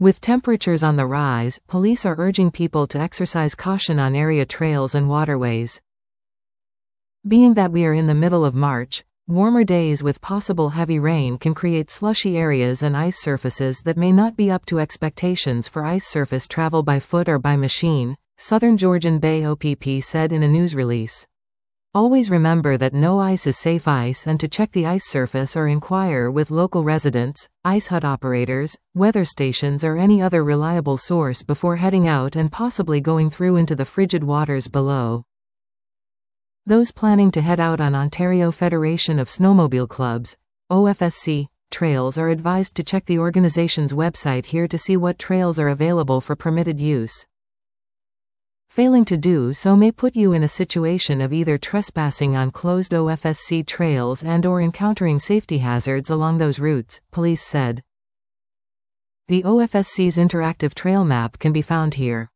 With temperatures on the rise, police are urging people to exercise caution on area trails and waterways. Being that we are in the middle of March, warmer days with possible heavy rain can create slushy areas and ice surfaces that may not be up to expectations for ice surface travel by foot or by machine, Southern Georgian Bay OPP said in a news release. Always remember that no ice is safe ice and to check the ice surface or inquire with local residents, ice hut operators, weather stations or any other reliable source before heading out and possibly going through into the frigid waters below. Those planning to head out on Ontario Federation of Snowmobile Clubs, OFSC, trails are advised to check the organization's website here to see what trails are available for permitted use. Failing to do so may put you in a situation of either trespassing on closed OFSC trails and/or encountering safety hazards along those routes, police said. The OFSC's interactive trail map can be found here.